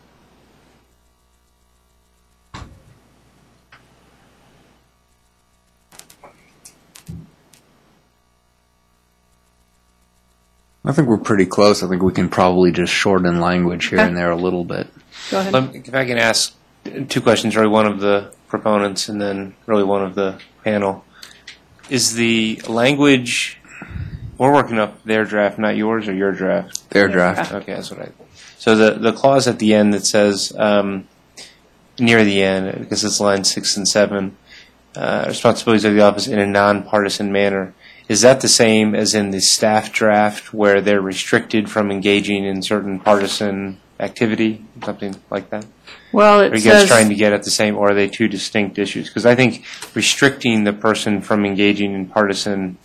I think we're pretty close. I think we can probably just shorten language here Okay. and there a little bit. Go ahead. If I can ask two questions, really one of the proponents and then really one of the panel. Is the language, we're working up their draft, not yours or your draft? Their draft. Okay, that's what I. So the clause at the end that says near the end, because it's lines 6 and 7, responsibilities of the office in a nonpartisan manner. Is that the same as in the staff draft, where they're restricted from engaging in certain partisan activity, something like that? Well, Are it you guys says trying to get at the same, or are they two distinct issues? Because I think restricting the person from engaging in partisan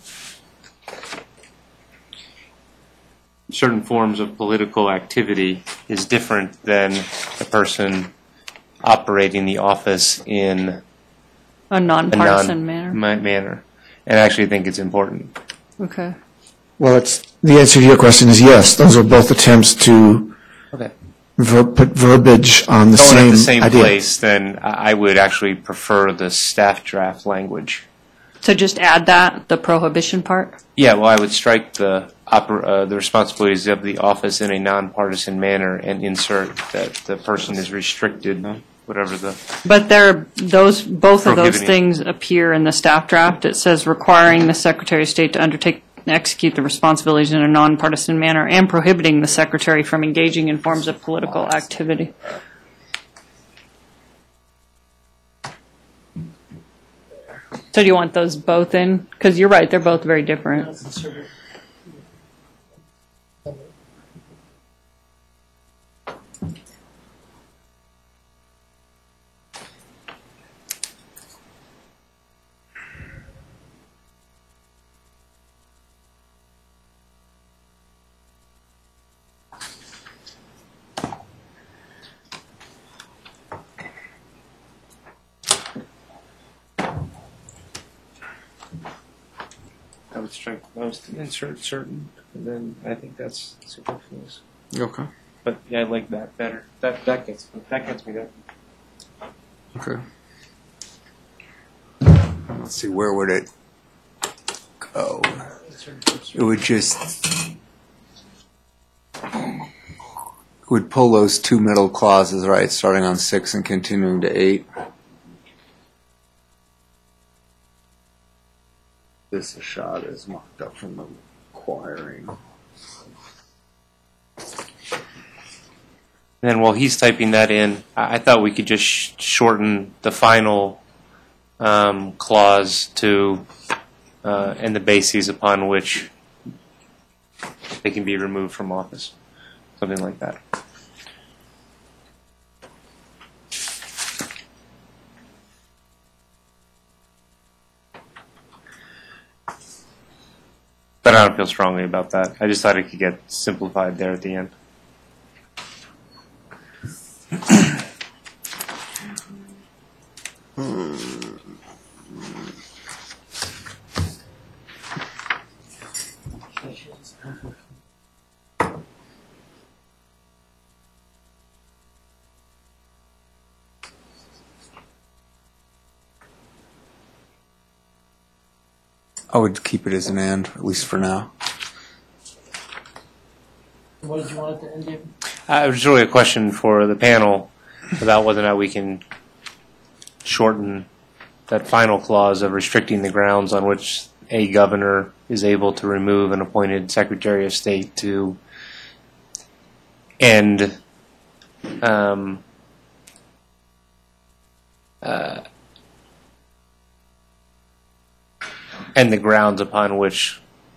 certain forms of political activity is different than a person operating the office in a a nonpartisan manner. manner. And I actually think it's important. Okay. Well, the answer to your question is yes. Those are both attempts to Okay. put verbiage on the Going same at the same idea. place, then I would actually prefer the staff draft language. So just add that, the prohibition part? Yeah, well, I would strike the responsibilities of the office in a nonpartisan manner and insert that the person is restricted, whatever the. But both of those Prohibiting. things appear in the staff draft. It says requiring the Secretary of State to undertake and execute the responsibilities in a nonpartisan manner and prohibiting the Secretary from engaging in forms of political activity. So do you want those both in? Because you're right, they're both very different. I would strike most and insert certain, and then I think that's superfluous. Okay. But yeah, I like that better. That gets me there. Okay. Let's see, where would it go? It would just would pull those two middle clauses, right, starting on 6 and continuing to 8. This shot is mocked up from the acquiring. And then while he's typing that in, I thought we could just shorten the final clause to and the bases upon which they can be removed from office, something like that. But I don't feel strongly about that. I just thought it could get simplified there at the end. I would keep it as an and, at least for now. What did you want at the end, David? It was really a question for the panel about whether or not we can shorten that final clause of restricting the grounds on which a governor is able to remove an appointed Secretary of State to end and the grounds upon which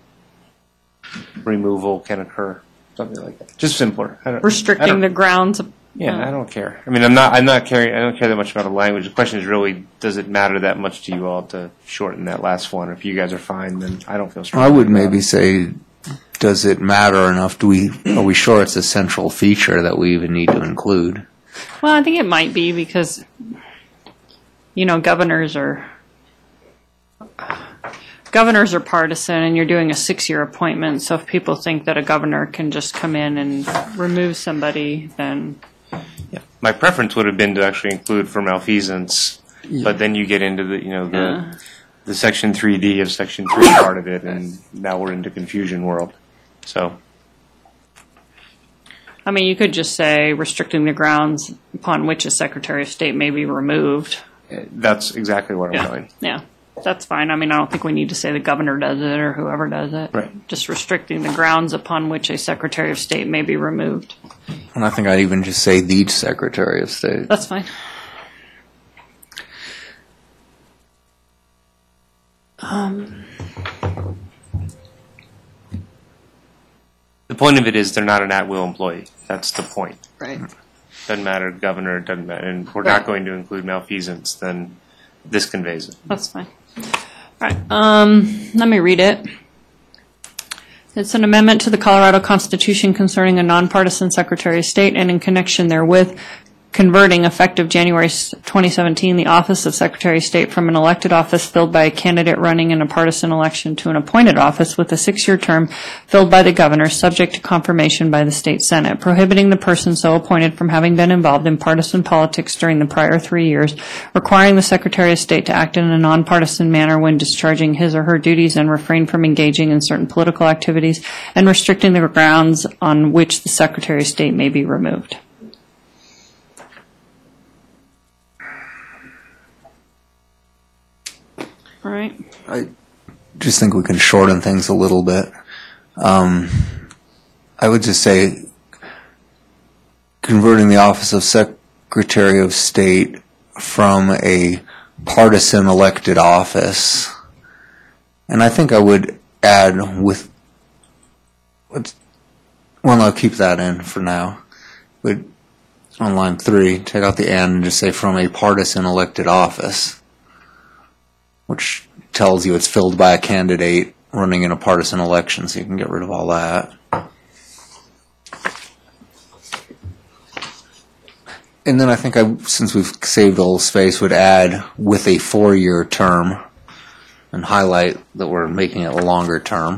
removal can occur, something like that. Just simpler. I don't- I Restricting don't- the grounds. Yeah, I don't care. I mean, I don't care that much about the language. The question is really, does it matter that much to you all to shorten that last one? If you guys are fine, then I don't feel strong. I would maybe say, does it matter enough? Are we sure it's a central feature that we even need to include? Well, I think it might be because, governors governors are partisan and you're doing a 6-year appointment, so if people think that a governor can just come in and remove somebody, then My preference would have been to actually include for malfeasance, but then you get into the, the Section 3D of Section 3 part of it, and now we're into confusion world. So, I mean, you could just say restricting the grounds upon which a Secretary of State may be removed. that's exactly what I'm doing. Yeah, that's fine. I mean, I don't think we need to say the governor does it or whoever does it. Right. Just restricting the grounds upon which a Secretary of State may be removed. And I think I'd even just say the Secretary of State. That's fine. The point of it is they're not an at-will employee. That's the point. Right. Doesn't matter, governor, doesn't matter, and we're Right. not going to include malfeasance, then this conveys it. That's fine. All right. Let me read it. It's an amendment to the Colorado Constitution concerning a nonpartisan Secretary of State and in connection therewith converting, effective January 2017, the office of Secretary of State from an elected office filled by a candidate running in a partisan election to an appointed office with a 6-year term filled by the governor, subject to confirmation by the state Senate, prohibiting the person so appointed from having been involved in partisan politics during the prior 3 years, requiring the Secretary of State to act in a nonpartisan manner when discharging his or her duties and refrain from engaging in certain political activities, and restricting the grounds on which the Secretary of State may be removed. All right. I just think we can shorten things a little bit. I would just say converting the office of Secretary of State from a partisan elected office. And I think I would add with, well, I'll keep that in for now. But on line 3, take out the and just say from a partisan elected office, which tells you it's filled by a candidate running in a partisan election, so you can get rid of all that. And then I think since we've saved a little space, would add with a 4-year term and highlight that we're making it a longer term.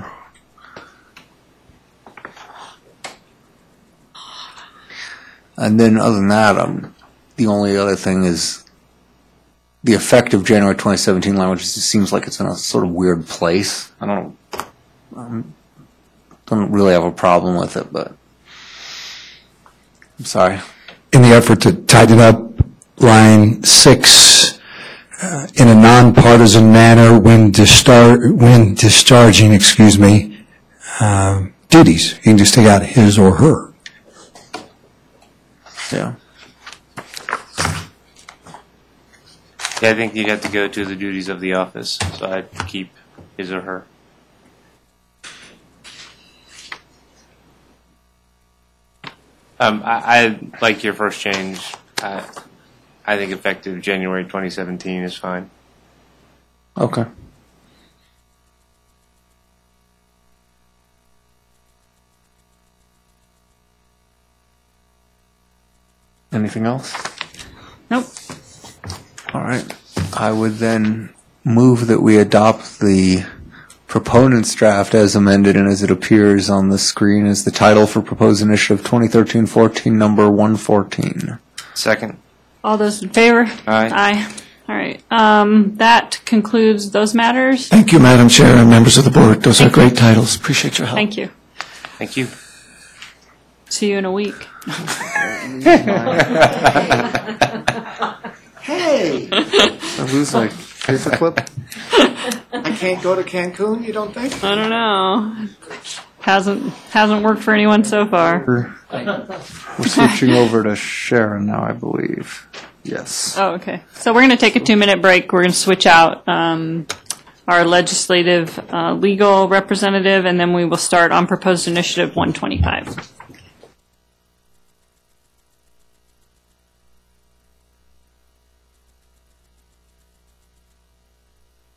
And then other than that, the only other thing is the effective January 2017 language just seems like it's in a sort of weird place. I don't really have a problem with it, but I'm sorry. In the effort to tighten up line 6, in a nonpartisan manner when discharging, duties. You can just take out his or her. Yeah. Yeah, I think you'd have to go to the duties of the office, so I'd keep his or her. I like your first change. I think effective January 2017 is fine. Okay. Anything else? Nope. All right. I would then move that we adopt the proponent's draft as amended and as it appears on the screen as the title for proposed initiative 2013-14, number 114. Second. All those in favor? Aye. Aye. All right. That concludes those matters. Thank you, Madam Chair and members of the board. Those are great titles. Appreciate your help. Thank you. Thank you. See you in a week. Hey, I lose my paperclip. I can't go to Cancun, you don't think? I don't know. Hasn't worked for anyone so far. We're switching over to Sharon now, I believe. Yes. Oh, okay. So we're going to take a 2-minute break. We're going to switch out our legislative legal representative, and then we will start on proposed initiative 125.